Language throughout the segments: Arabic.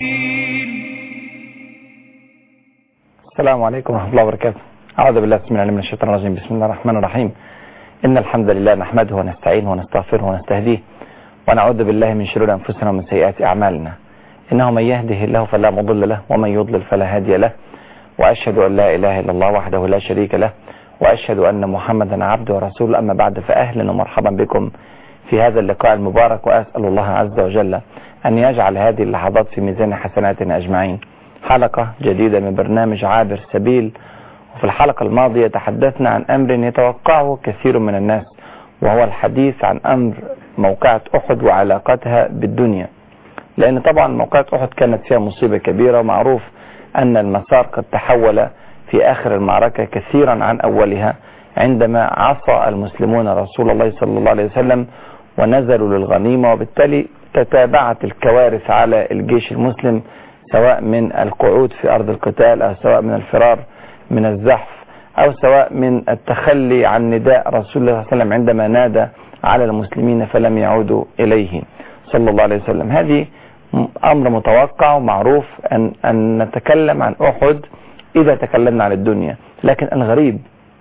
السلام عليكم ورحمة الله وبركاته. أعوذ بالله من الشيطان الرجيم. بسم الله الرحمن الرحيم. إن الحمد لله نحمده ونستعينه ونستغفره ونستهديه ونعوذ بالله من شرور أنفسنا ومن سيئات أعمالنا. إنه من يهده الله فلا مضل له ومن يضلل فلا هادي له، وأشهد أن لا إله إلا الله وحده لا شريك له، وأشهد أن محمدا عبده ورسوله. أما بعد، فأهلا ومرحبا بكم في هذا اللقاء المبارك، وأسأل الله عز وجل أن يجعل هذه اللحظات في ميزان حسناتنا أجمعين. حلقة جديدة من برنامج عابر سبيل. وفي الحلقة الماضية تحدثنا عن أمر يتوقعه كثير من الناس، وهو الحديث عن أمر موقعة أحد وعلاقتها بالدنيا، لأن طبعا موقعة أحد كانت فيها مصيبة كبيرة، ومعروف أن المسار قد تحول في آخر المعركة كثيرا عن أولها، عندما عصى المسلمون رسول الله صلى الله عليه وسلم ونزلوا للغنيمة، وبالتالي تتابعت الكوارث على الجيش المسلم، سواء من القعود في أرض القتال، أو سواء من الفرار من الزحف، أو سواء من التخلي عن نداء رسول الله صلى الله عليه وسلم عندما نادى على المسلمين فلم يعودوا إليه صلى الله عليه وسلم. هذه أمر متوقع ومعروف أن نتكلم عن أحد إذا تكلمنا عن الدنيا، لكن الغريب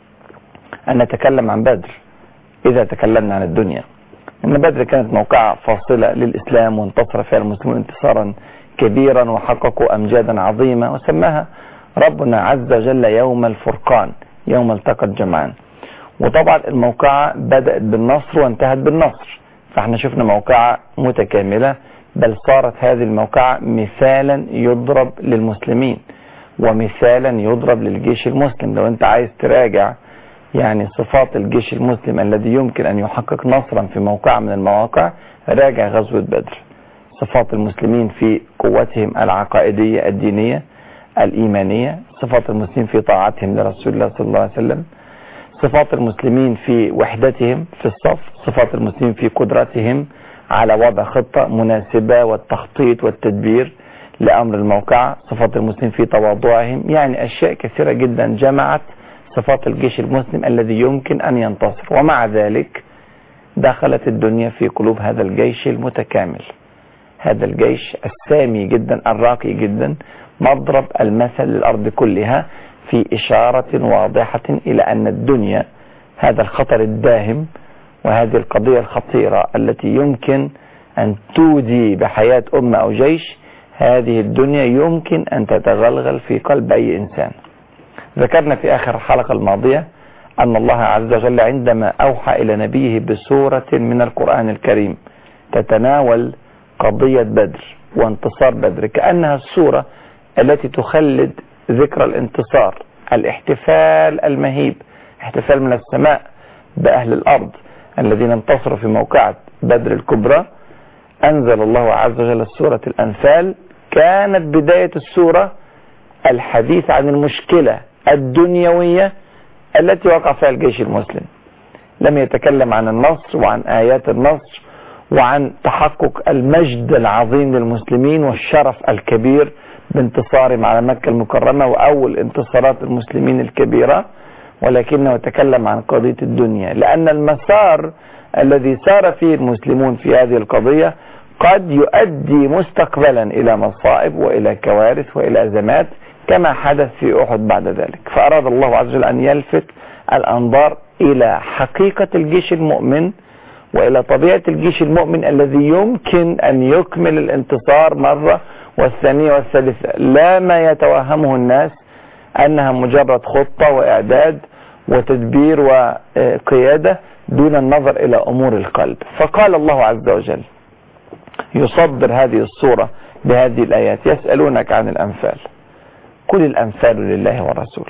أن نتكلم عن بدر إذا تكلمنا عن الدنيا. إن بدر كانت موقعة فاصلة للإسلام، وانتصر فيها المسلمون انتصارا كبيرا وحققوا أمجادا عظيمة، وسماها ربنا عز وجل يوم الفرقان، يوم التقى الجمعان. وطبعا الموقعة بدأت بالنصر وانتهت بالنصر، فاحنا شفنا موقعة متكاملة، بل صارت هذه الموقعة مثالا يضرب للمسلمين ومثالا يضرب للجيش المسلم. لو انت عايز تراجع يعني صفات الجيش المسلم الذي يمكن أن يحقق نصرا في موقع من المواقع، راجع غزوة بدر. صفات المسلمين في قوتهم العقائدية الدينية الإيمانية، صفات المسلمين في طاعتهم لرسول الله صلى الله عليه وسلم، صفات المسلمين في وحدتهم في الصف، صفات المسلمين في قدرتهم على وضع خطة مناسبة والتخطيط والتدبير لأمر الموقع، صفات المسلمين في تواضعهم. يعني أشياء كثيرة جدا جمعت صفات الجيش المسلم الذي يمكن أن ينتصر. ومع ذلك دخلت الدنيا في قلوب هذا الجيش المتكامل، هذا الجيش السامي جدا الراقي جدا، مضرب المثل للأرض كلها في إشارة واضحة إلى أن الدنيا، هذا الخطر الداهم وهذه القضية الخطيرة التي يمكن أن تودي بحياة أمة أو جيش، هذه الدنيا يمكن أن تتغلغل في قلب أي إنسان. ذكرنا في آخر الحلقة الماضية أن الله عز وجل عندما أوحى إلى نبيه بسورة من القرآن الكريم تتناول قضية بدر وانتصار بدر، كأنها السورة التي تخلد ذكرى الانتصار، الاحتفال المهيب، احتفال من السماء بأهل الأرض الذين انتصروا في موقعة بدر الكبرى. أنزل الله عز وجل سورة الأنفال، كانت بداية السورة الحديث عن المشكلة الدنيوية التي وقع فيها الجيش المسلم. لم يتكلم عن النصر وعن آيات النصر وعن تحقق المجد العظيم للمسلمين والشرف الكبير بانتصارهم على مكة المكرمة وأول انتصارات المسلمين الكبيرة، ولكنه يتكلم عن قضية الدنيا، لأن المسار الذي سار فيه المسلمون في هذه القضية قد يؤدي مستقبلا إلى مصائب وإلى كوارث وإلى أزمات كما حدث في أحد بعد ذلك. فأراد الله عز وجل أن يلفت الأنظار إلى حقيقة الجيش المؤمن وإلى طبيعة الجيش المؤمن الذي يمكن أن يكمل الانتصار مرة والثانية والثالثة، لا ما يتوهمه الناس أنها مجرد خطة وإعداد وتدبير وقيادة دون النظر إلى أمور القلب. فقال الله عز وجل يصدر هذه الصورة بهذه الآيات: يسألونك عن الأنفال، كل الأنفال لله ورسوله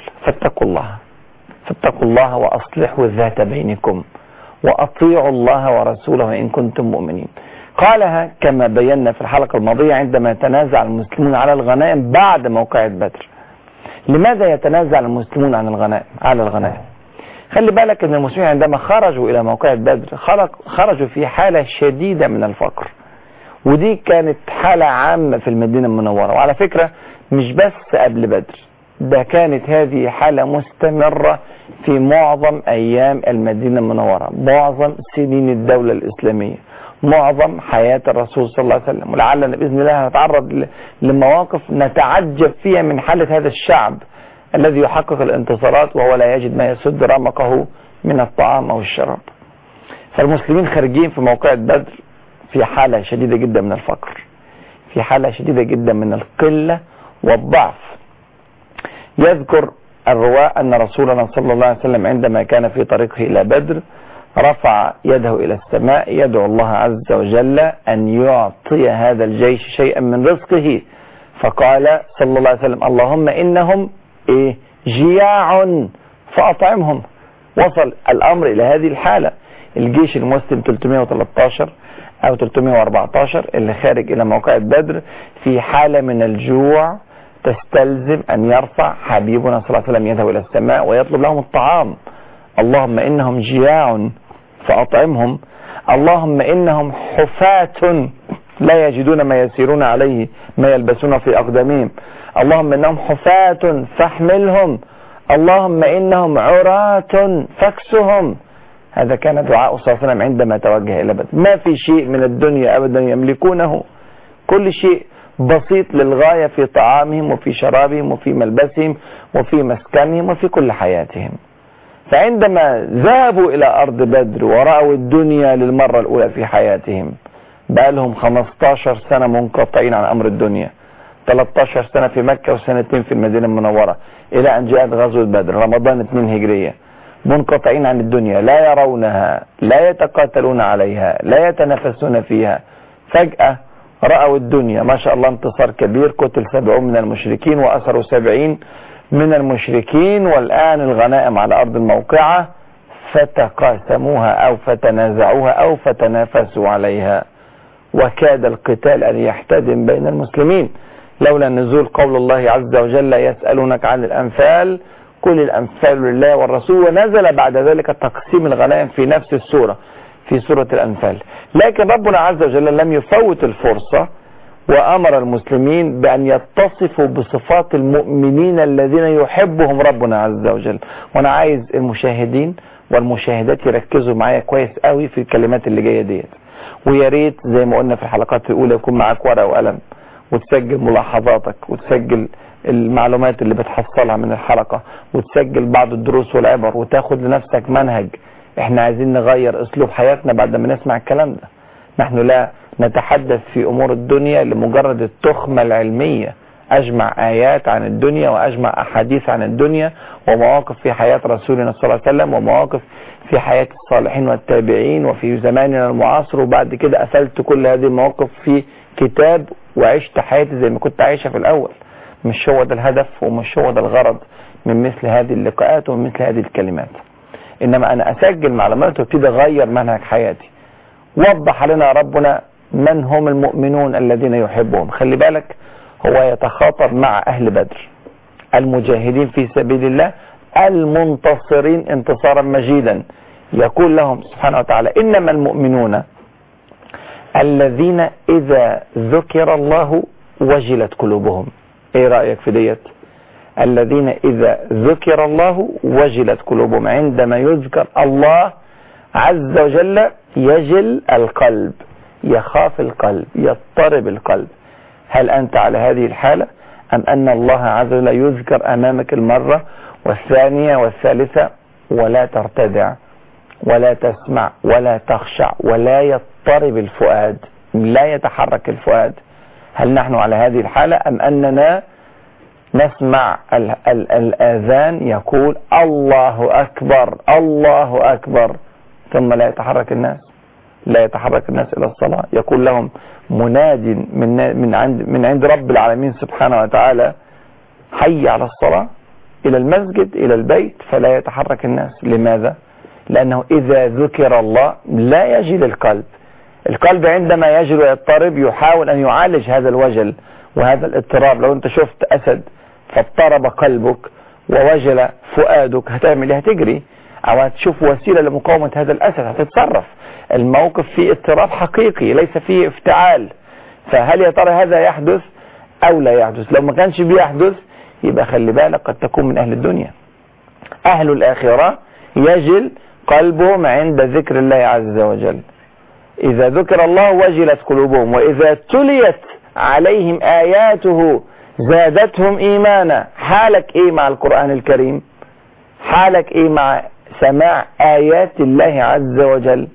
فاتقوا الله وأصلحوا ذات بينكم وأطيعوا الله ورسوله إن كنتم مؤمنين. قالها كما بينا في الحلقة الماضية عندما تنازع المسلمون على الغنائم بعد موقعة بدر. لماذا يتنازع المسلمون على الغنائم؟ خلي بالك أن المسلمين عندما خرجوا إلى موقعة بدر خرجوا في حالة شديدة من الفقر، ودي كانت حالة عامة في المدينة المنورة. وعلى فكرة مش بس قبل بدر، ده كانت هذه حالة مستمرة في معظم أيام المدينة المنورة، معظم سنين الدولة الإسلامية، معظم حياة الرسول صلى الله عليه وسلم، ولعلنا بإذن الله نتعرض لمواقف نتعجب فيها من حالة هذا الشعب الذي يحقق الانتصارات وهو لا يجد ما يسد رمقه من الطعام أو الشراب. فالمسلمين خارجين في موقعة بدر في حالة شديدة جدا من الفقر، في حالة شديدة جدا من القلة والضعف. يذكر الرواة أن رسولنا صلى الله عليه وسلم عندما كان في طريقه إلى بدر رفع يده إلى السماء يدعو الله عز وجل أن يعطي هذا الجيش شيئا من رزقه، فقال صلى الله عليه وسلم اللهم إنهم جياع فأطعمهم. وصل الأمر إلى هذه الحالة. الجيش المسلم 313 أو 314 اللي خارج إلى موقع بدر في حالة من الجوع تستلزم أن يرفع حبيبنا صلى الله عليه وسلم يده إلى السماء ويطلب لهم الطعام. اللهم إنهم جياع فأطعمهم، اللهم إنهم حفاة لا يجدون ما يسيرون عليه ما يلبسون في أقدامهم، اللهم إنهم حفاة فاحملهم، اللهم إنهم عراة فاكسهم. هذا كان دعاء صلى الله عليه وسلم عندما توجه إلى بدر. ما في شيء من الدنيا أبدا يملكونه، كل شيء بسيط للغاية في طعامهم وفي شرابهم وفي ملبسهم وفي مسكنهم وفي كل حياتهم. فعندما ذهبوا إلى أرض بدر ورأوا الدنيا للمرة الأولى في حياتهم، بقى لهم 15 سنة منقطعين عن أمر الدنيا، 13 سنة في مكة وسنتين في المدينة المنورة إلى أن جاءت غزوة بدر رمضان 2 هجرية، منقطعين عن الدنيا لا يرونها لا يتقاتلون عليها لا يتنافسون فيها. فجأة رأوا الدنيا ما شاء الله انتصار كبير، قتل 70 من المشركين وأسروا 70 من المشركين، والآن الغنائم على أرض الموقعة، فتقاسموها أو فتنازعوها أو فتنافسوا عليها، وكاد القتال أن يحتدم بين المسلمين لولا نزول قول الله عز وجل يسألونك عن الأنفال كل الأنفال لله والرسول، ونزل بعد ذلك تقسيم الغنائم في نفس السورة في سورة الأنفال. لكن ربنا عز وجل لم يفوت الفرصة وأمر المسلمين بأن يتصفوا بصفات المؤمنين الذين يحبهم ربنا عز وجل. وأنا عايز المشاهدين والمشاهدات يركزوا معايا كويس قوي في الكلمات اللي جاية ديت، ويا ريت زي ما قلنا في الحلقات الأولى يكون معاك ورقة وقلم وتسجل ملاحظاتك وتسجل المعلومات اللي بتحصلها من الحلقة وتسجل بعض الدروس والعبر وتاخد لنفسك منهج. احنا عايزين نغير اسلوب حياتنا بعد ما نسمع الكلام ده. نحن لا نتحدث في امور الدنيا لمجرد التخمة العلمية، اجمع ايات عن الدنيا واجمع احاديث عن الدنيا ومواقف في حياة رسولنا صلى الله عليه وسلم ومواقف في حياة الصالحين والتابعين وفي زماننا المعاصر، وبعد كده قفلت كل هذه المواقف في كتاب وعشت حياتي زي ما كنت عايشة في الاول. مش هو ده الهدف ومش هو ده الغرض من مثل هذه اللقاءات ومن مثل هذه الكلمات، انما انا اسجل معلومات وابتدي اغير منهج حياتي. وضح لنا ربنا من هم المؤمنون الذين يحبهم. خلي بالك هو يتخاطب مع اهل بدر المجاهدين في سبيل الله المنتصرين انتصارا مجيدا، يقول لهم سبحانه وتعالى انما المؤمنون الذين اذا ذكر الله وجلت قلوبهم. ايه رأيك في ديت؟ الذين اذا ذكر الله وجلت قلوبهم، عندما يذكر الله عز وجل يجل القلب، يخاف القلب، يضطرب القلب. هل انت على هذه الحالة ام ان الله عز وجل يذكر امامك المرة والثانية والثالثة ولا ترتدع ولا تسمع ولا تخشع ولا يضطرب الفؤاد، لا يتحرك الفؤاد؟ هل نحن على هذه الحالة ام اننا نسمع الآذان يقول الله أكبر الله أكبر ثم لا يتحرك الناس، لا يتحرك الناس إلى الصلاة؟ يقول لهم مناد من عند رب العالمين سبحانه وتعالى حي على الصلاة، إلى المسجد إلى البيت، فلا يتحرك الناس. لماذا؟ لأنه إذا ذكر الله لا يجل القلب. القلب عندما يجل ويضطرب يحاول أن يعالج هذا الوجل وهذا الاضطراب. لو أنت شفت أسد فاضطرب قلبك ووجل فؤادك هتعمل ايه؟ هتجري او هتشوف وسيلة لمقاومة هذا الاسد، هتتصرف. الموقف فيه اضطراب حقيقي ليس فيه افتعال. فهل يا ترى هذا يحدث او لا يحدث؟ لو ما كانش بيحدث يبقى خلي بالك قد تكون من اهل الدنيا. اهل الاخرة يجل قلبهم عند ذكر الله عز وجل. إذا ذكر الله وجلت قلوبهم وإذا تليت عليهم آياته زادتهم إيمانا. حالك إيه مع القرآن الكريم؟ حالك إيه مع سماع آيات الله عز وجل؟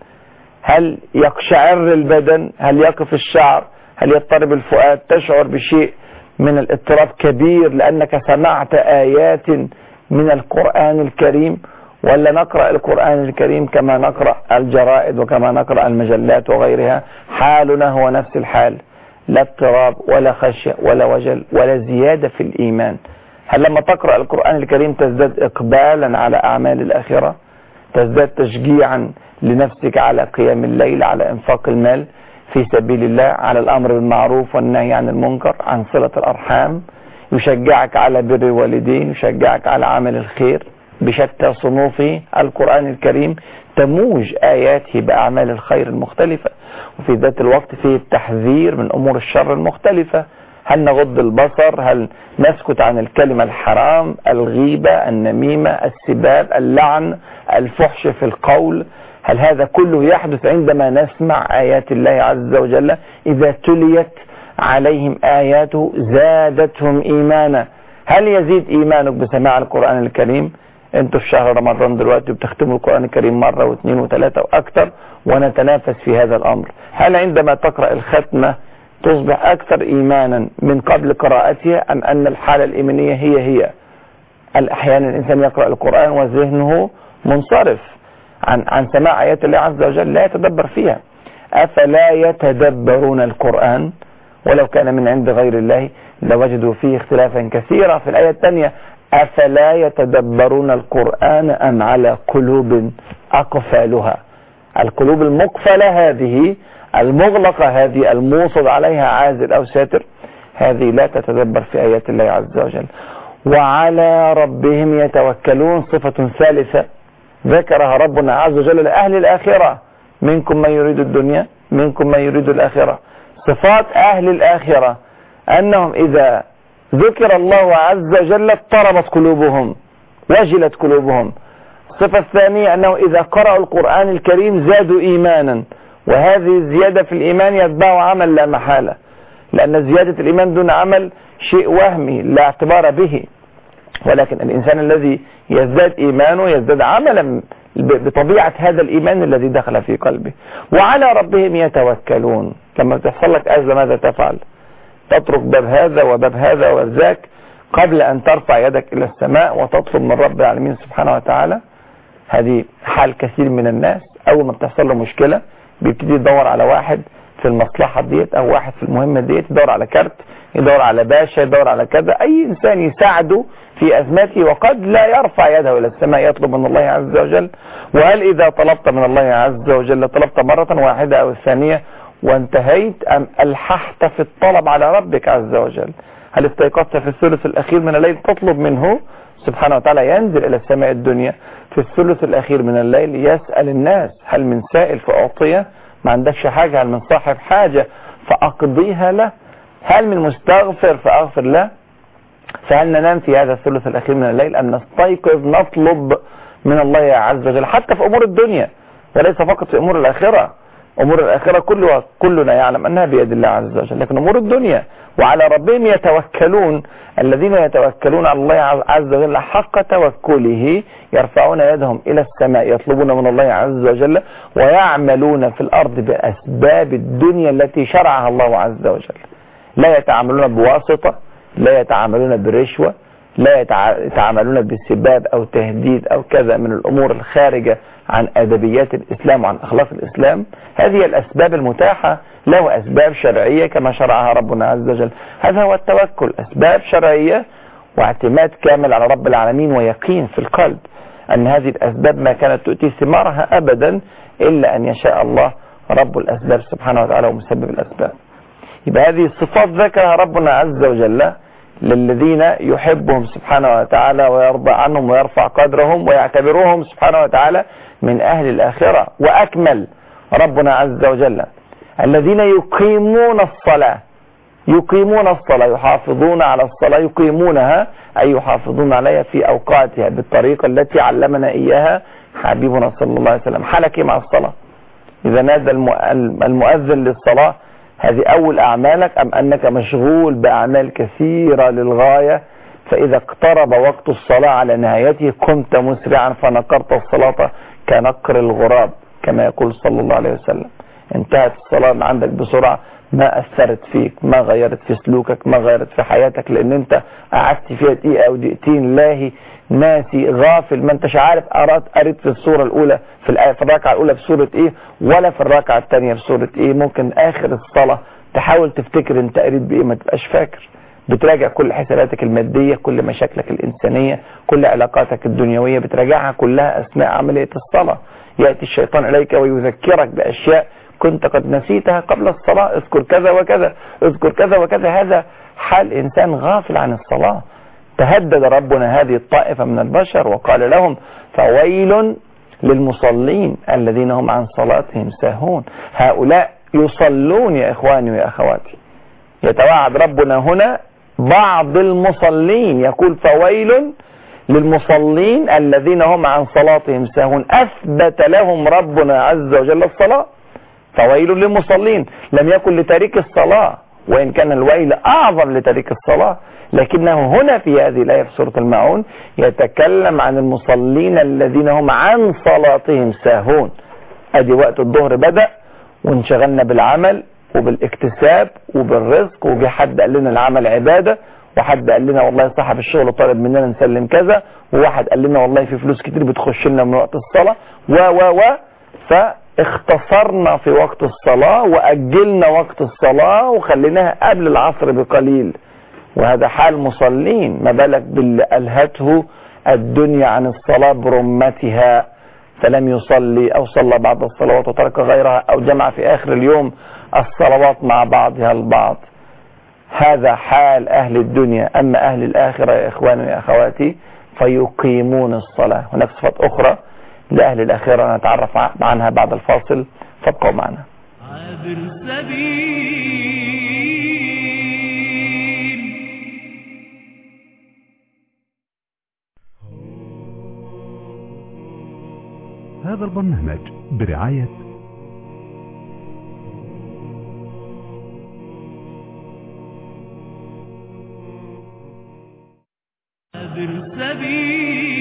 هل يقشعر البدن؟ هل يقف الشعر؟ هل يضطرب الفؤاد؟ تشعر بشيء من الاضطراب كبير لأنك سمعت آيات من القرآن الكريم؟ ولا نقرأ القرآن الكريم كما نقرأ الجرائد وكما نقرأ المجلات وغيرها؟ حالنا هو نفس الحال، لا اضطراب ولا خشية ولا وجل ولا زيادة في الإيمان. هل لما تقرأ القرآن الكريم تزداد إقبالا على أعمال الآخرة؟ تزداد تشجيعا لنفسك على قيام الليل، على إنفاق المال في سبيل الله، على الأمر بالمعروف والنهي عن المنكر، عن صلة الأرحام، يشجعك على بر الوالدين، يشجعك على عمل الخير بشتى صنوفه. القرآن الكريم تموج آياته بأعمال الخير المختلفة، وفي ذات الوقت فيه التحذير من أمور الشر المختلفة. هل نغض البصر؟ هل نسكت عن الكلمة الحرام، الغيبة، النميمة، السباب، اللعن، الفحش في القول؟ هل هذا كله يحدث عندما نسمع آيات الله عز وجل؟ إذا تليت عليهم آياته زادتهم إيمانا. هل يزيد إيمانك بسماع القرآن الكريم؟ انتوا في شهر رمضان دلوقتي بتختموا القرآن الكريم مرة واثنين وثلاثة وأكثر، ونتنافس في هذا الأمر. هل عندما تقرأ الختمة تصبح أكثر إيمانا من قبل قراءتها، أم أن الحالة الإيمانية هي أحيانا الإنسان يقرأ القرآن وذهنه منصرف عن سماع آيات الله عز وجل، لا يتدبر فيها؟ أفلا يتدبرون القرآن ولو كان من عند غير الله لوجدوا فيه اختلافا كثيرا. في الآية الثانية أفلا يتدبرون القرآن أم على قلوب أقفالها؟ القلوب المقفلة هذه، المغلقة هذه، الموصد عليها عازل أو ساتر، هذه لا تتدبر في آيات الله عز وجل. وعلى ربهم يتوكلون، صفة ثالثة ذكرها ربنا عز وجل لأهل الآخرة: منكم من يريد الدنيا منكم من يريد الآخرة. صفات أهل الآخرة أنهم إذا ذكر الله عز وجل اضطربت قلوبهم، وجلت قلوبهم. الصفة الثانية أنه إذا قرأوا القرآن الكريم زادوا إيمانا، وهذه الزيادة في الإيمان يتبع عمل لا محالة، لأن زيادة الإيمان دون عمل شيء وهمي لا اعتبار به، ولكن الإنسان الذي يزداد إيمانه يزداد عملا بطبيعة هذا الإيمان الذي دخل في قلبه. وعلى ربهم يتوكلون. لما تحصل لك أزمة ماذا تفعل؟ تترك باب هذا وباب هذا وذاك قبل أن ترفع يدك إلى السماء وتطلب من رب العالمين سبحانه وتعالى. هذه حال كثير من الناس، أول ما بتحصل له مشكلة بيبتدي يدور على واحد في المصلحة ديت أو واحد في المهمة ديت، يدور على كارت، يدور على باشا، يدور على كذا، أي إنسان يساعده في أزمته، وقد لا يرفع يده إلى السماء يطلب من الله عز وجل. وهل إذا طلبت من الله عز وجل طلبت مرة واحدة أو الثانية وانتهيت، أم ألححت في الطلب على ربك عز وجل؟ هل استيقظت في الثلث الأخير من الليل تطلب منه سبحانه وتعالى؟ ينزل إلى السماء الدنيا في الثلث الأخير من الليل يسأل الناس: هل من سائل فأعطيه؟ ما عندكش حاجة؟ هل من صاحب حاجة فأقضيها له؟ هل من مستغفر فأغفر له؟ فهل ننام في هذا الثلث الأخير من الليل أم نستيقظ نطلب من الله عز وجل حتى في أمور الدنيا وليس فقط في أمور الآخرة؟ أمور الآخرة كلنا يعلم أنها بيد الله عز وجل، لكن أمور الدنيا وعلى ربهم يتوكلون. الذين يتوكلون على الله عز وجل حق توكله يرفعون يدهم إلى السماء يطلبون من الله عز وجل، ويعملون في الأرض بأسباب الدنيا التي شرعها الله عز وجل. لا يتعاملون بواسطة، لا يتعاملون برشوة، لا يتعاملون بسباب أو تهديد أو كذا من الأمور الخارجة عن أدبيات الإسلام وعن أخلاق الإسلام. هذه الأسباب المتاحة له أسباب شرعية كما شرعها ربنا عز وجل. هذا هو التوكل، أسباب شرعية واعتماد كامل على رب العالمين ويقين في القلب أن هذه الأسباب ما كانت تؤتي ثمارها أبدا إلا أن يشاء الله رب الأسباب سبحانه وتعالى ومسبب الأسباب. يبقى هذه الصفات ذكرها ربنا عز وجل للذين يحبهم سبحانه وتعالى ويرضى عنهم ويرفع قدرهم ويعتبرهم سبحانه وتعالى من أهل الآخرة. وأكمل ربنا عز وجل الذين يقيمون الصلاة، يقيمون الصلاة، يحافظون على الصلاة، يقيمونها أي يحافظون عليها في أوقاتها بالطريقة التي علمنا إياها حبيبنا صلى الله عليه وسلم. حالك مع الصلاة؟ إذا نادى المؤذن للصلاة هذه أول أعمالك، أم أنك مشغول بأعمال كثيرة للغاية، فإذا اقترب وقت الصلاة على نهايته قمت مسرعا فنقرت الصلاة كنقر الغراب كما يقول صلى الله عليه وسلم. انتهت الصلاة عندك بسرعة، ما أثرت فيك، ما غيرت في سلوكك، ما غيرت في حياتك، لأن أنت قعدت فيها دقيقة أو دقيقتين لاهي ناسي غافل، ما انتش عارف قريت في السورة الأولى في الركعة الأولى في سورة إيه، ولا في الركعة الثانية في سورة إيه. ممكن آخر الصلاة تحاول تفتكر أنت قريت بإيه، ما تبقاش فاكر. بتراجع كل حساباتك المادية، كل مشاكلك الإنسانية، كل علاقاتك الدنيوية، بتراجعها كلها أثناء عملية الصلاة. يأتي الشيطان إليك ويذكرك بأشياء كنت قد نسيتها قبل الصلاة، اذكر كذا وكذا، اذكر كذا وكذا. هذا حال إنسان غافل عن الصلاة. تهدد ربنا هذه الطائفة من البشر وقال لهم فويل للمصلين الذين هم عن صلاتهم ساهون. هؤلاء يصلون يا إخواني ويا أخواتي. يتوعد ربنا هنا بعض المصلين، يقول فويل للمصلين الذين هم عن صلاتهم ساهون. أثبت لهم ربنا عز وجل الصلاة، فويل للمصلين، لم يكن لتارك الصلاة، وإن كان الويل أعظم لتارك الصلاة، لكنه هنا في هذه الآية في سورة الماعون يتكلم عن المصلين الذين هم عن صلاتهم ساهون. أدي وقت الظهر بدأ وانشغلنا بالعمل وبالاكتساب وبالرزق، وجي حد قال لنا العمل عبادة، وحد قال لنا والله صاحب الشغل طالب مننا نسلم كذا، وواحد قال لنا والله في فلوس كتير بتخش لنا من وقت الصلاة فاختصرنا في وقت الصلاة وأجلنا وقت الصلاة وخليناها قبل العصر بقليل. وهذا حال مصلين، ما بالك باللي ألهته الدنيا عن الصلاة برمتها فلم يصلي، أو صلى بعض الصلوات وترك غيرها، أو جمع في آخر اليوم الصلوات مع بعضها البعض. هذا حال أهل الدنيا. أما أهل الآخرة يا إخواني ويا أخواتي فيقيمون الصلاة. هناك صفات أخرى لأهل الآخرة نتعرف عنها بعد الفاصل، فابقوا معنا. عابر سبيل. هذا البرنامج برعاية عابر سبيل.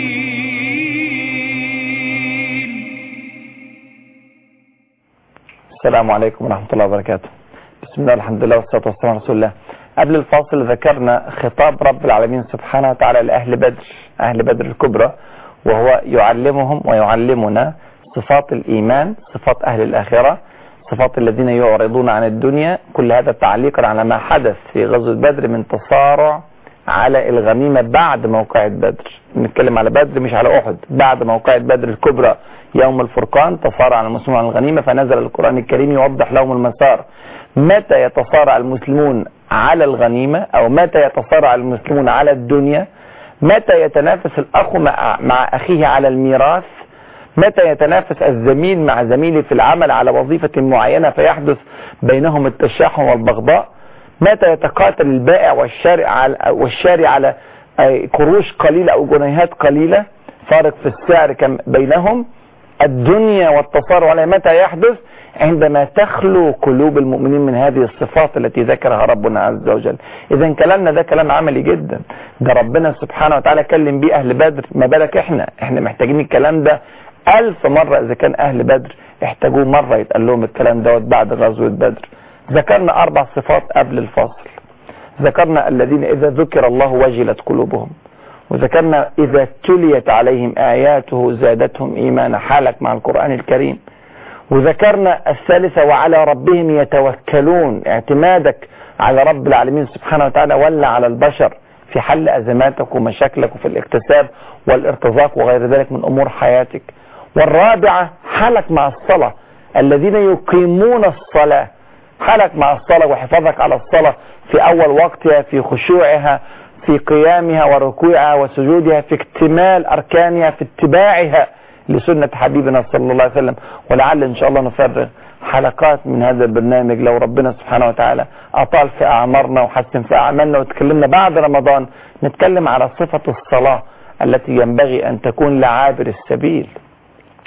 السلام عليكم ورحمة الله وبركاته. بسم الله الحمد لله والصلاة والسلام على رسول الله. قبل الفاصل ذكرنا خطاب رب العالمين سبحانه وتعالى لأهل بدر، أهل بدر الكبرى، وهو يعلمهم ويعلمنا صفات الإيمان، صفات أهل الآخرة، صفات الذين يعرضون عن الدنيا. كل هذا تعليقا على ما حدث في غزوة بدر من تصارع على الغنيمة بعد موقعة بدر. نتكلم على بدر مش على أحد. بعد موقعة بدر الكبرى يوم الفرقان تصارع المسلمون على الغنيمة، فنزل القرآن الكريم يوضح لهم المسار. متى يتصارع المسلمون على الغنيمة، أو متى يتصارع المسلمون على الدنيا، متى يتنافس الأخ مع أخيه على الميراث، متى يتنافس الزميل مع زميله في العمل على وظيفة معينة فيحدث بينهم التشاحن والبغضاء، متى يتقاتل البائع والشاري على قروش قليلة أو جنيهات قليلة، فارق في السعر بينهم. الدنيا والتصارع عليها متى يحدث؟ عندما تخلو قلوب المؤمنين من هذه الصفات التي ذكرها ربنا عز وجل. إذا كلامنا ده كلام عملي جدا، ده ربنا سبحانه وتعالى كلم بيه أهل بدر، ما بالك احنا محتاجين الكلام ده 1000 مرة. إذا كان أهل بدر احتاجوه مرة يتقال لهم الكلام دوت بعد غزوة بدر. ذكرنا 4 صفات قبل الفاصل. ذكرنا الذين إذا ذكر الله وجلت قلوبهم، وذكرنا إذا تليت عليهم آياته زادتهم إيمانا، حالك مع القرآن الكريم. وذكرنا الثالثة وعلى ربهم يتوكلون، اعتمادك على رب العالمين سبحانه وتعالى ولا على البشر في حل أزماتك ومشاكلك وفي الاكتساب والارتزاق وغير ذلك من أمور حياتك. والرابعة حالك مع الصلاة، الذين يقيمون الصلاة، حالك مع الصلاة وحفاظك على الصلاة في أول وقتها، في خشوعها، في قيامها وركوعها وسجودها، في اكتمال أركانها، في اتباعها لسنة حبيبنا صلى الله عليه وسلم. ولعل إن شاء الله نفرغ حلقات من هذا البرنامج لو ربنا سبحانه وتعالى أطال في أعمارنا وحسن في أعمالنا، وتكلمنا بعد رمضان نتكلم على صفة الصلاة التي ينبغي أن تكون لعابر السبيل.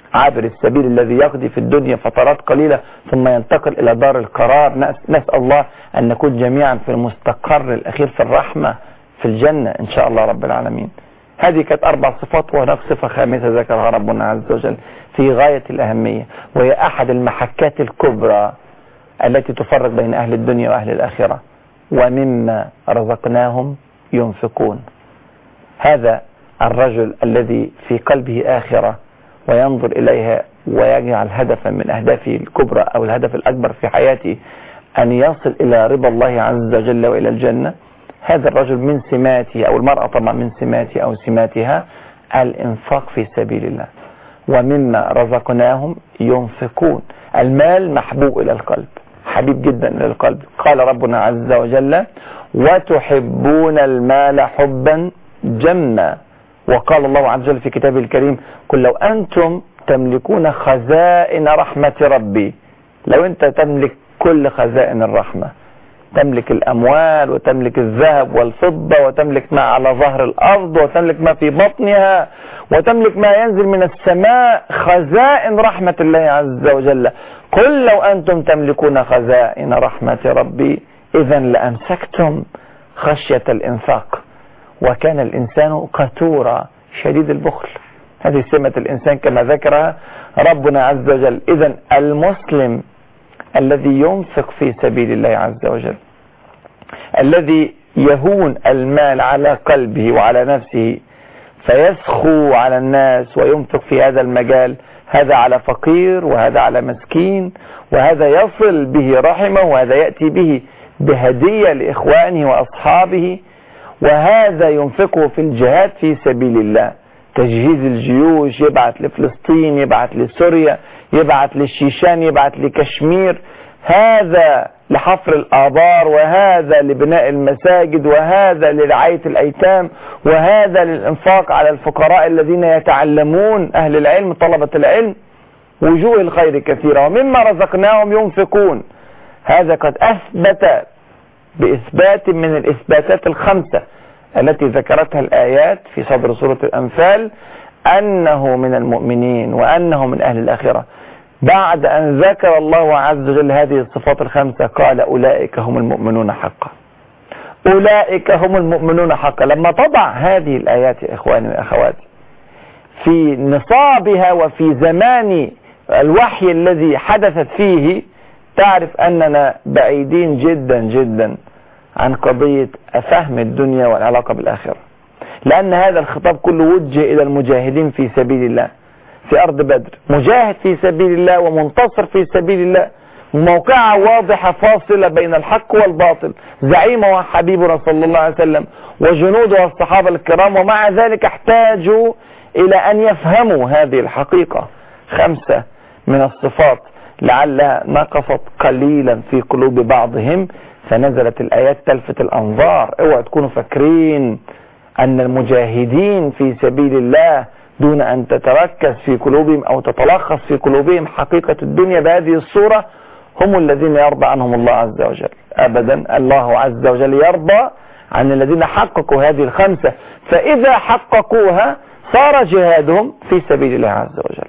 عابر السبيل الذي يقضي في الدنيا فترات قليلة ثم ينتقل إلى دار القرار. نسأل الله أن نكون جميعا في المستقر الأخير في الرحمة في الجنة إن شاء الله رب العالمين. هذه كانت 4 صفات، وهناك صفة خامسة ذكرها ربنا عز وجل في غاية الأهمية، وهي أحد المحكات الكبرى التي تفرق بين أهل الدنيا وأهل الآخرة: ومما رزقناهم ينفقون. هذا الرجل الذي في قلبه آخرة وينظر إليها ويجعل هدفا من أهدافه الكبرى أو الهدف الأكبر في حياته أن يصل إلى رضا الله عز وجل وإلى الجنة، هذا الرجل من سماته، أو المرأة طبعا من سماته أو سماتها، الإنفاق في سبيل الله. ومما رزقناهم ينفقون. المال محبوب إلى القلب، حبيب جدا إلى القلب. قال ربنا عز وجل: وتحبون المال حبا جما. وقال الله عز وجل في كتابه الكريم: قل لو أنتم تملكون خزائن رحمة ربي. لو أنت تملك كل خزائن الرحمة، تملك الأموال وتملك الذهب والفضة وتملك ما على ظهر الأرض وتملك ما في بطنها وتملك ما ينزل من السماء، خزائن رحمة الله عز وجل. قل لو أنتم تملكون خزائن رحمة ربي إذا لأمسكتم خشية الإنفاق، وكان الإنسان قتورا شديد البخل. هذه سمة الإنسان كما ذكرها ربنا عز وجل. إذا المسلم الذي ينفق في سبيل الله عز وجل، الذي يهون المال على قلبه وعلى نفسه فيسخو على الناس وينفق في هذا المجال، هذا على فقير وهذا على مسكين، وهذا يصل به رحمه، وهذا يأتي به بهدية لإخوانه وأصحابه، وهذا ينفقه في الجهاد في سبيل الله، تجهيز الجيوش، يبعث لفلسطين، يبعث لسوريا، يبعث للشيشان، يبعث لكشمير، هذا لحفر الآبار، وهذا لبناء المساجد، وهذا لرعاية الأيتام، وهذا للإنفاق على الفقراء الذين يتعلمون، أهل العلم، طلبة العلم. وجوه الخير كثيرة. ومما رزقناهم ينفقون. هذا قد أثبت بإثبات من الإثباتات الخمسة التي ذكرتها الآيات في صدر سورة الأنفال أنه من المؤمنين وأنه من أهل الآخرة. بعد أن ذكر الله عز وجل هذه الصفات الخمسة قال: أولئك هم المؤمنون حقا. أولئك هم المؤمنون حقا. لما تضع هذه الآيات يا إخواني وأخواتي في نصابها وفي زمان الوحي الذي حدثت فيه، تعرف أننا بعيدين جدا جدا عن قضية فهم الدنيا والعلاقة بالآخرة، لأن هذا الخطاب كله وجه إلى المجاهدين في سبيل الله في أرض بدر. مجاهد في سبيل الله ومنتصر في سبيل الله، موقعة واضحة فاصلة بين الحق والباطل، زعيمه وحبيبنا صلى الله عليه وسلم وجنوده والصحابة الكرام، ومع ذلك احتاجوا إلى أن يفهموا هذه الحقيقة. 5 من الصفات لعلها نقصت قليلا في قلوب بعضهم، فنزلت الآيات تلفت الأنظار. اوعوا تكونوا فاكرين أن المجاهدين في سبيل الله دون أن تتركز في قلوبهم أو تتلخص في قلوبهم حقيقة الدنيا بهذه الصورة هم الذين يرضى عنهم الله عز وجل. أبدا، الله عز وجل يرضى عن الذين حققوا هذه ال5، فإذا حققوها صار جهادهم في سبيل الله عز وجل.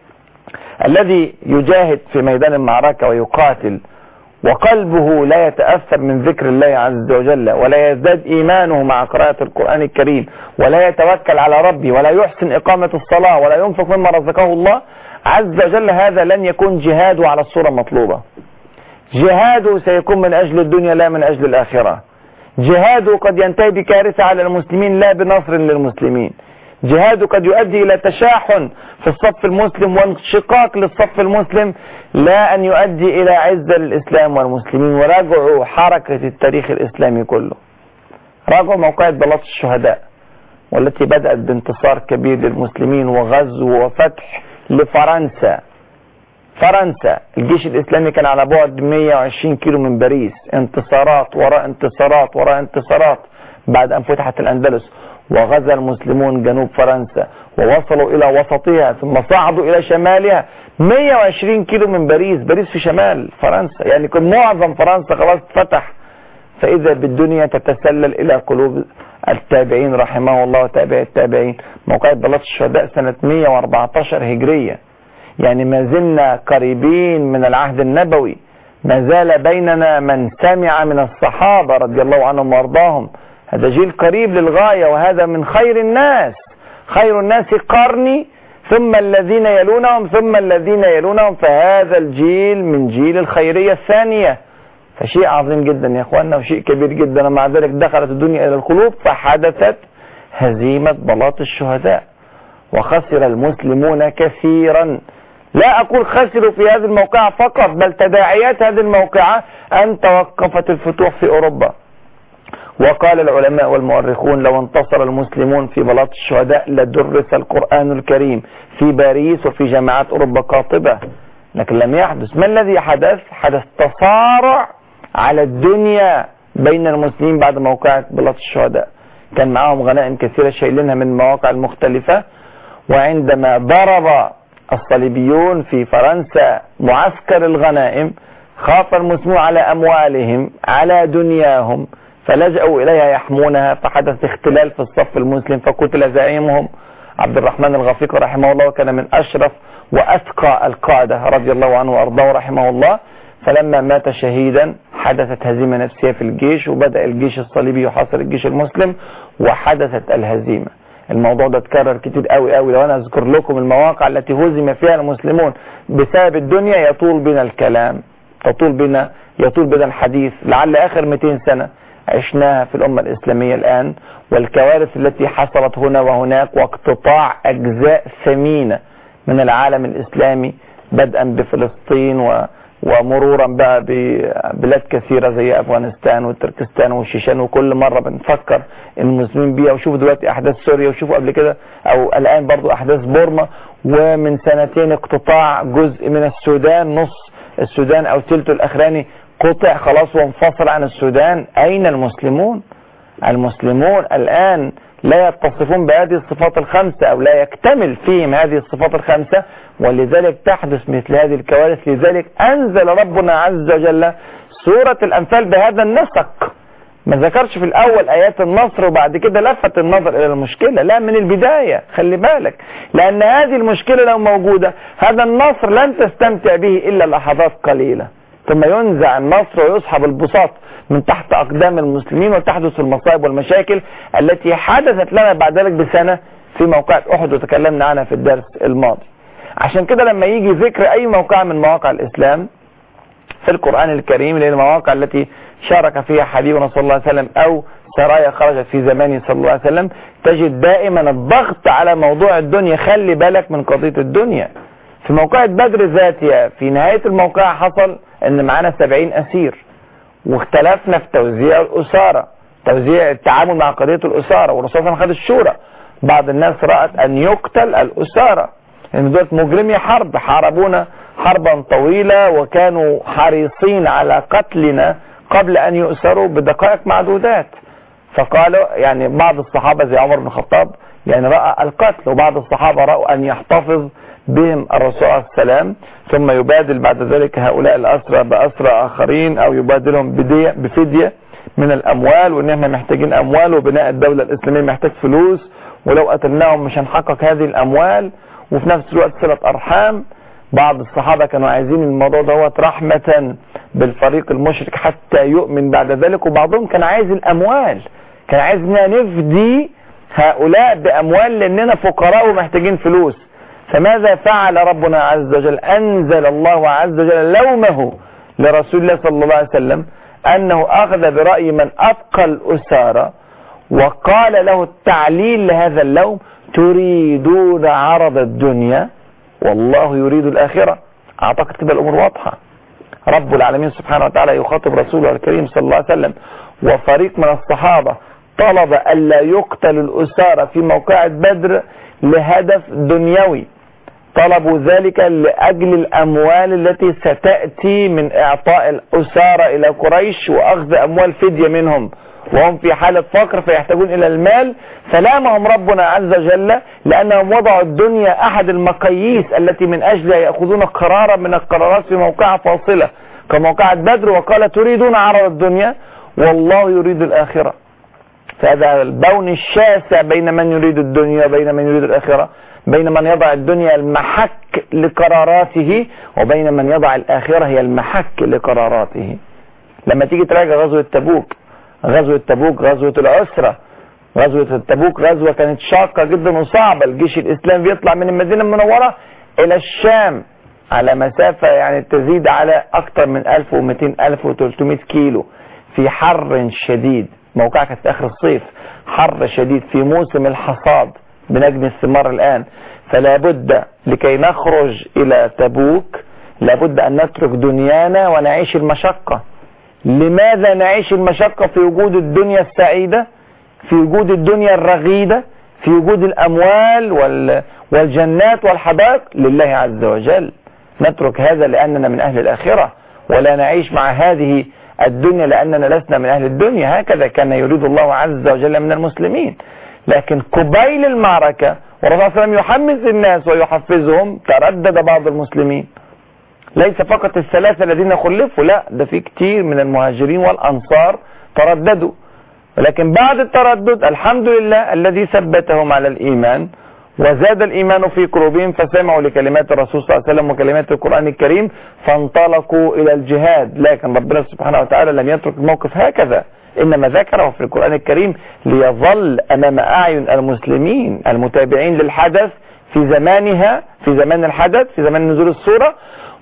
الذي يجاهد في ميدان المعركة ويقاتل وقلبه لا يتأثر من ذكر الله عز وجل، ولا يزداد إيمانه مع قراءة القرآن الكريم، ولا يتوكل على ربه، ولا يحسن إقامة الصلاة، ولا ينفق مما رزقه الله عز وجل، هذا لن يكون جهاده على الصورة المطلوبة. جهاده سيكون من أجل الدنيا لا من أجل الآخرة. جهاده قد ينتهي بكارثة على المسلمين لا بنصر للمسلمين. جهاده قد يؤدي إلى تشاحن في الصف المسلم وانشقاق للصف المسلم، لا أن يؤدي إلى عزة للإسلام والمسلمين. وراجعوا حركة التاريخ الإسلامي كله، راجعوا موقعة بلاط الشهداء والتي بدأت بانتصار كبير للمسلمين وغزو وفتح لفرنسا. فرنسا الجيش الإسلامي كان على بعد 120 كيلو من باريس، انتصارات وراء انتصارات وراء انتصارات بعد أن فتحت الأندلس، وغزا المسلمون جنوب فرنسا ووصلوا إلى وسطها ثم صعدوا إلى شمالها. 120 كيلو من باريس، باريس في شمال فرنسا، يعني كان معظم فرنسا خلاص فتح. فإذا بالدنيا تتسلل إلى قلوب التابعين رحمه الله وتابع التابعين. موقعة بلاط الشهداء سنة 114 هجرية، يعني ما زلنا قريبين من العهد النبوي، ما زال بيننا من سمع من الصحابة رضي الله عنهم وارضاهم. هذا جيل قريب للغاية، وهذا من خير الناس. خير الناس قرني ثم الذين يلونهم ثم الذين يلونهم، فهذا الجيل من جيل الخيرية الثانية. فشيء عظيم جدا يا اخواننا وشيء كبير جدا. ومع ذلك دخلت الدنيا الى القلوب فحدثت هزيمة بلاط الشهداء، وخسر المسلمون كثيرا. لا أقول خسروا في هذه الموقعة فقط، بل تداعيات هذه الموقعة أن توقفت الفتوح في أوروبا. وقال العلماء والمؤرخون لو انتصر المسلمون في بلاط الشهداء لدرس القرآن الكريم في باريس وفي جامعات أوروبا قاطبة، لكن لم يحدث. ما الذي حدث؟ حدث تصارع على الدنيا بين المسلمين بعد موقعة بلاط الشهداء. كان معهم غنائم كثيرة شايلينها من المواقع المختلفة، وعندما ضرب الصليبيون في فرنسا معسكر الغنائم خاف المسلمون على أموالهم على دنياهم، فلجأوا إليها يحمونها، فحدث اختلال في الصف المسلم، فقتل زعيمهم عبد الرحمن الغفيق رحمه الله، وكان من أشرف وأتقى القادة رضي الله عنه وأرضاه رحمه الله. فلما مات شهيدا حدثت هزيمة نفسية في الجيش، وبدأ الجيش الصليبي يحاصر الجيش المسلم، وحدثت الهزيمة. الموضوع ده اتكرر كتير قوي قوي. لو انا اذكر لكم المواقع التي هزم فيها المسلمون بسبب الدنيا يطول بنا الكلام، يطول بنا الحديث. لعل اخر 200 سنة عشناها في الامة الاسلامية الان، والكوارث التي حصلت هنا وهناك، واقتطاع اجزاء ثمينة من العالم الاسلامي، بدءا بفلسطين ومرورا بقى ببلاد كثيرة زي افغانستان وتركستان والشيشان، وكل مرة بنفكر المسلمين بيها. وشوفوا دلوقتي احداث سوريا، وشوفوا قبل كده او الان برضو احداث بورما، ومن سنتين اقتطاع جزء من السودان، نص السودان او ثلثه الاخراني قطع خلاص وانفصل عن السودان. اين المسلمون؟ المسلمون الان لا يتصفون بهذه الصفات الخمسة، او لا يكتمل فيهم هذه الصفات الخمسة، ولذلك تحدث مثل هذه الكوارث. لذلك انزل ربنا عز وجل سورة الانفال بهذا النسق. ما ذكرش في الاول ايات النصر وبعد كده لفت النظر الى المشكلة، لا، من البداية خلي بالك، لان هذه المشكلة لو موجودة هذا النصر لن تستمتع به الا لحظات قليلة، ثم ينزع النصر ويسحب البساط من تحت اقدام المسلمين، وتحدث المصائب والمشاكل التي حدثت لنا بعد ذلك بسنة في موقعة احد، وتكلمنا عنها في الدرس الماضي. عشان كده لما يجي ذكر اي موقع من مواقع الاسلام في القرآن الكريم، اللي هي المواقع التي شارك فيها حبيبنا صلى الله عليه وسلم او سرايا خرجت في زمانه صلى الله عليه وسلم، تجد دائما الضغط على موضوع الدنيا. خلي بالك من قضية الدنيا. في موقعة بدر ذاتها في نهاية الموقعة حصل ان معانا 70 اسير، واختلفنا في توزيع الاسارة، توزيع التعامل مع قضية الاسارة، والرسول صلى الله عليه وسلم خد الشورى. بعض الناس رأت ان يقتل الاسارة، ان دول مجرمي حرب حاربونا حربا طويلة، وكانوا حريصين على قتلنا قبل ان يؤسروا بدقائق معدودات. فقالوا يعني بعض الصحابة زي عمر بن الخطاب يعني رأى القتل، وبعض الصحابة رأوا ان يحتفظ بهم الرسول عليه السلام، ثم يبادل بعد ذلك هؤلاء الأسرى بأسرى آخرين، أو يبادلهم بفدية من الأموال، وإن احنا محتاجين أموال، وبناء الدولة الإسلامية محتاج فلوس، ولو قتلناهم مش هنحقق هذه الأموال، وفي نفس الوقت صلة أرحام. بعض الصحابة كانوا عايزين الموضوع دوت رحمة بالفريق المشرك حتى يؤمن بعد ذلك، وبعضهم كان عايز الأموال، كان عايزنا نفدي هؤلاء بأموال لأننا فقراء ومحتاجين فلوس. فماذا فعل ربنا عز وجل؟ أنزل الله عز وجل لومه لرسول الله صلى الله عليه وسلم، أنه أخذ برأي من أبقى الأسارة، وقال له التعليل لهذا اللوم: تريدون عرض الدنيا والله يريد الآخرة. أعتقد كده الأمور واضحة. رب العالمين سبحانه وتعالى يخاطب رسوله الكريم صلى الله عليه وسلم، وفريق من الصحابة طلب ألا يقتل الأسارة في موقعة بدر لهدف دنيوي، طلبوا ذلك لأجل الأموال التي ستأتي من إعطاء الأسارة إلى قريش وأخذ أموال فدية منهم، وهم في حالة فقر فيحتاجون إلى المال. فلامهم ربنا عز وجل لأنهم وضعوا الدنيا أحد المقاييس التي من أجلها يأخذون قرارا من القرارات في موقعة فاصلة كموقعة بدر، وقال: تريدون عرض الدنيا والله يريد الآخرة. فهذا البون الشاسع بين من يريد الدنيا وبين من يريد الآخرة، بين من يضع الدنيا المحك لقراراته وبين من يضع الآخرة هي المحك لقراراته. لما تيجي تراجع غزوة تبوك، غزوة العسرة، غزوة تبوك غزوة كانت شاقة جدا وصعبة. الجيش الإسلامي بيطلع من المدينة المنورة إلى الشام على مسافة يعني تزيد على أكثر من 1200 1300 كيلو في حر شديد. موقعها كانت في آخر الصيف، حر شديد في موسم الحصاد، بنجني الثمار الآن. فلا بد لكي نخرج إلى تبوك لابد أن نترك دنيانا ونعيش المشقة. لماذا نعيش المشقة في وجود الدنيا السعيدة، في وجود الدنيا الرغيدة، في وجود الأموال والجنات والحدائق؟ لله عز وجل. نترك هذا لأننا من أهل الآخرة، ولا نعيش مع هذه الدنيا لأننا لسنا من أهل الدنيا. هكذا كان يريد الله عز وجل من المسلمين. لكن قبيل المعركة والرسول صلى الله عليه وسلم يحمس الناس ويحفزهم، تردد بعض المسلمين، ليس فقط الثلاثة الذين خلفوا، لا، ده في كتير من المهاجرين والأنصار ترددوا. ولكن بعد التردد الحمد لله الذي ثبتهم على الإيمان وزاد الإيمان في قلوبهم، فسمعوا لكلمات الرسول صلى الله عليه وسلم وكلمات القرآن الكريم فانطلقوا إلى الجهاد. لكن ربنا سبحانه وتعالى لم يترك الموقف هكذا، إنما ذكره في القرآن الكريم ليظل أمام أعين المسلمين المتابعين للحدث في زمانها، في زمان الحدث، في زمان نزول السورة،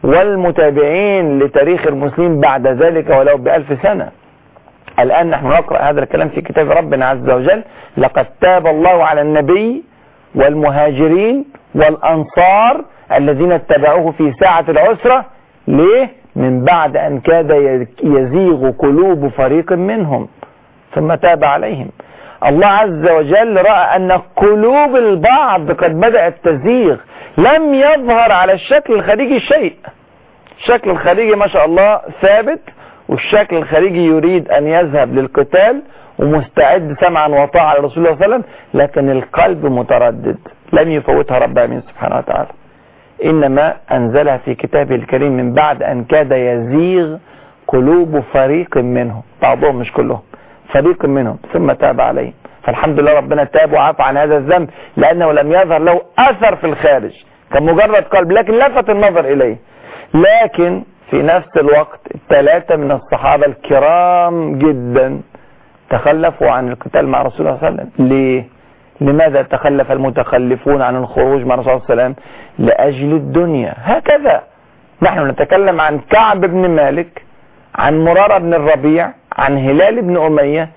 والمتابعين لتاريخ المسلمين بعد ذلك ولو ب1000 سنة. الآن نحن نقرأ هذا الكلام في كتاب ربنا عز وجل: لقد تاب الله على النبي والمهاجرين والأنصار الذين اتبعوه في ساعة العسرة. ليه؟ من بعد أن كاد يزيغ قلوب فريق منهم ثم تاب عليهم. الله عز وجل رأى أن قلوب البعض قد بدأت تزيغ، لم يظهر على الشكل الخارجي شيء. الشكل الخارجي ما شاء الله ثابت، والشكل الخارجي يريد أن يذهب للقتال ومستعد سمعا وطاعة على رسول الله صلى الله عليه وسلم، لكن القلب متردد، لم يفوتها رب العالمين سبحانه وتعالى. إنما أنزلها في كتابه الكريم من بعد أن كاد يزيغ قلوب فريق منهم، بعضهم مش كلهم، فريق منهم ثم تاب عليهم. فالحمد لله ربنا تاب وعفى عن هذا الذنب لأنه لم يظهر له أثر في الخارج، كان مجرد قلب لكن لفت النظر إليه. لكن في نفس الوقت 3 من الصحابة الكرام جدا تخلفوا عن القتال مع رسول الله صلى الله عليه وسلم. ليه؟ لماذا تخلف المتخلفون عن الخروج مع رسول الله صلى الله عليه وسلم؟ لأجل الدنيا. هكذا نحن نتكلم عن كعب بن مالك، عن مرارة بن الربيع، عن هلال بن أمية،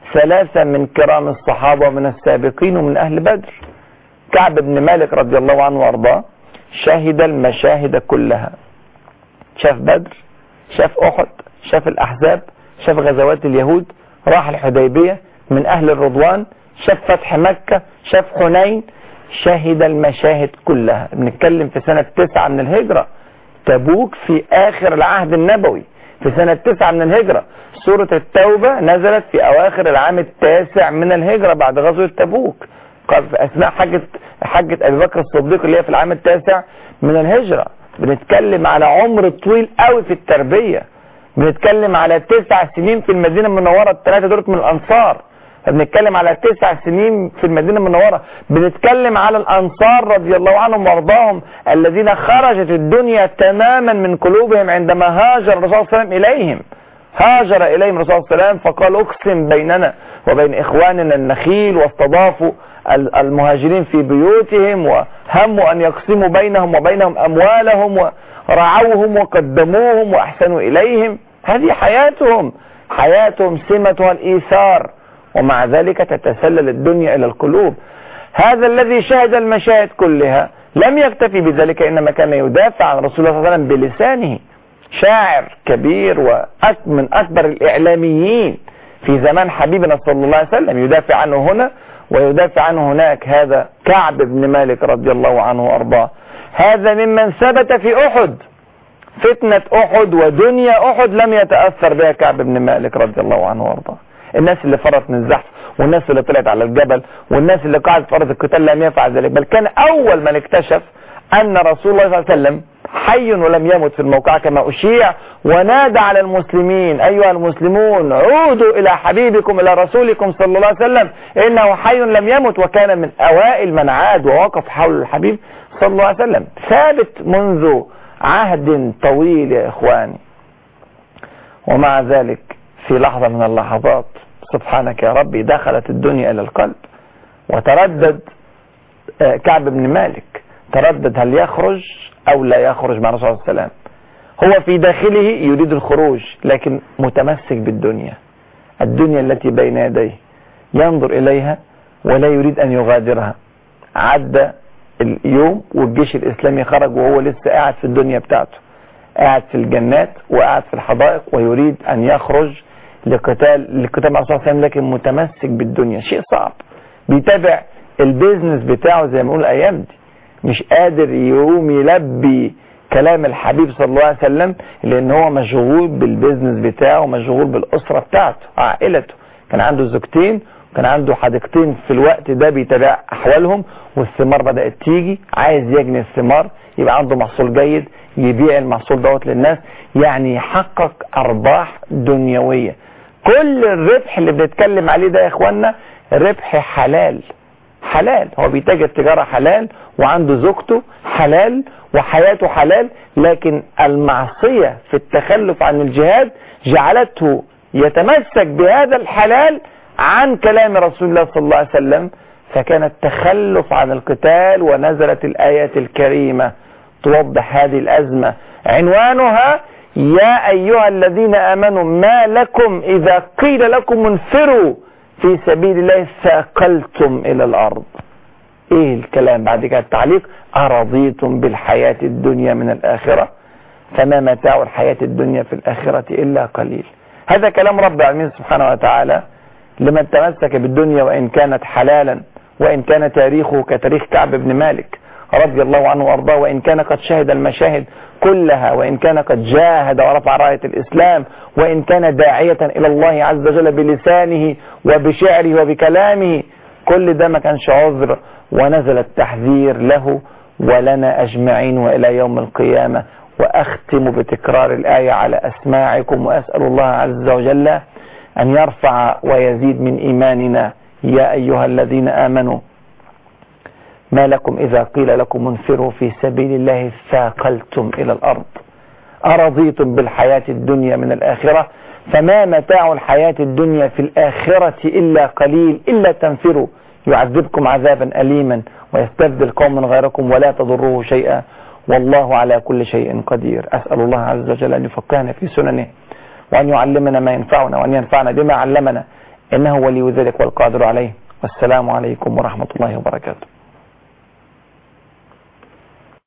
3 من كرام الصحابة ومن السابقين ومن أهل بدر. كعب بن مالك رضي الله عنه وارضاه شهد المشاهد كلها، شاف بدر، شاف أحد، شاف الأحزاب، شاف غزوات اليهود، راح الحديبية، من أهل الرضوان، شاف فتح مكة، شاف حنين، شهد المشاهد كلها. بنتكلم في سنة 9 من الهجرة، تبوك في آخر العهد النبوي في سنة 9 من الهجرة. سورة التوبة نزلت في أواخر العام 9 من الهجرة بعد غزوة تبوك، قال في أثناء حجة أبي بكر الصديق اللي هي في العام 9 من الهجرة. بنتكلم على عمر طويل قوي في التربية، بنتكلم على 9 سنين في المدينة المنورة، ال3 دول من الأنصار. بنتكلم على 9 سنين في المدينة المنورة، بنتكلم على الأنصار رضي الله عنهم وارضاهم الذين خرجت الدنيا تماما من قلوبهم عندما هاجر الرسول صلى الله عليه وسلم إليهم. هاجر إليهم الرسول صلى الله عليه وسلم فقال: اقسم بيننا وبين إخواننا النخيل، واستضافوا المهاجرين في بيوتهم وهموا أن يقسموا بينهم وبينهم أموالهم ورعوهم وقدموهم وأحسنوا إليهم. هذه حياتهم سمتها الإيثار، ومع ذلك تتسلل الدنيا إلى القلوب. هذا الذي شهد المشاهد كلها لم يكتفي بذلك، إنما كان يدافع عن رسول الله صلى الله عليه وسلم بلسانه. شاعر كبير ومن أكبر الإعلاميين في زمان حبيبنا صلى الله عليه وسلم يدافع عنه هنا ويدافع عنه هناك. هذا كعب بن مالك رضي الله عنه وأرضاه. هذا ممن ثبت في أحد، فتنة أحد ودنيا أحد لم يتأثر بها كعب بن مالك رضي الله عنه وأرضاه. الناس اللي فرت من الزحف والناس اللي طلعت على الجبل والناس اللي قاعدة في أرض القتال لم يفعل ذلك، بل كان أول من اكتشف أن رسول الله صلى الله عليه وسلم حي ولم يمت في الموقع كما أشيع، ونادى على المسلمين أيها المسلمون عودوا إلى حبيبكم إلى رسولكم صلى الله عليه وسلم إنه حي لم يمت، وكان من أوائل من عاد ووقف حول الحبيب صلى الله عليه وسلم. ثابت منذ عهد طويل يا إخواني، ومع ذلك في لحظة من اللحظات سبحانك يا ربي دخلت الدنيا إلى القلب، وتردد كعب بن مالك، تردد هل يخرج أو لا يخرج مع الرسول صلى الله عليه وسلم. هو في داخله يريد الخروج لكن متمسك بالدنيا، الدنيا التي بين يديه ينظر إليها ولا يريد أن يغادرها. عدى اليوم والجيش الإسلامي خرج وهو لسه قاعد في الدنيا بتاعته، قاعد في الجنات وقاعد في الحدائق، ويريد أن يخرج لقتال مع الرسول صلى الله عليه وسلم، لكن متمسك بالدنيا. شيء صعب، بيتابع البيزنس بتاعه زي ما نقول الأيام دي، مش قادر يقوم يلبي كلام الحبيب صلى الله عليه وسلم، لأن هو مشغول بالبيزنس بتاعه، مشغول بالأسرة بتاعته عائلته. كان عنده زوجتين وكان عنده حديقتين في الوقت ده بيتابع أحوالهم، والثمار بدأت تيجي، عايز يجني الثمار يبقى عنده محصول جيد يبيع المحصول دوت للناس، يعني يحقق أرباح دنيوية. كل الربح اللي بنتكلم عليه ده يا إخوانا ربح حلال، حلال. هو بيتاجر تجارة حلال وعنده زوجته حلال وحياته حلال، لكن المعصية في التخلف عن الجهاد جعلته يتمسك بهذا الحلال عن كلام رسول الله صلى الله عليه وسلم، فكان التخلف عن القتال، ونزلت الآيات الكريمة توضح هذه الأزمة، عنوانها يا أيها الذين آمنوا ما لكم إذا قيل لكم انفروا في سبيل الله ثاقلتم إلى الأرض. إيه الكلام بعد كده؟ التعليق أرضيتم بالحياة الدنيا من الآخرة فما متاع الحياة الدنيا في الآخرة إلا قليل. هذا كلام رب العالمين سبحانه وتعالى لمن تمسك بالدنيا وإن كانت حلالا، وإن كان تاريخه كتاريخ كعب بن مالك رضي الله عنه وأرضاه، وإن كان قد شهد المشاهد كلها، وإن كان قد جاهد ورفع راية الإسلام، وإن كان داعية إلى الله عز وجل بلسانه وبشعره وبكلامه، كل ده ما كانش عذر، ونزل التحذير له ولنا أجمعين وإلى يوم القيامة. وأختم بتكرار الآية على أسماعكم، وأسأل الله عز وجل أن يرفع ويزيد من إيماننا. يا أيها الذين آمنوا ما لكم إذا قيل لكم انفروا في سبيل الله ثاقلتم إلى الأرض أرضيتم بالحياة الدنيا من الآخرة فما متاع الحياة الدنيا في الآخرة إلا قليل إلا تنفروا يعذبكم عذابا أليما ويستبدل قوما غيركم ولا تضروه شيئا والله على كل شيء قدير. أسأل الله عز وجل أن يفقهنا في سننه وأن يعلمنا ما ينفعنا وأن ينفعنا بما علمنا إنه ولي ذلك والقادر عليه. والسلام عليكم ورحمة الله وبركاته.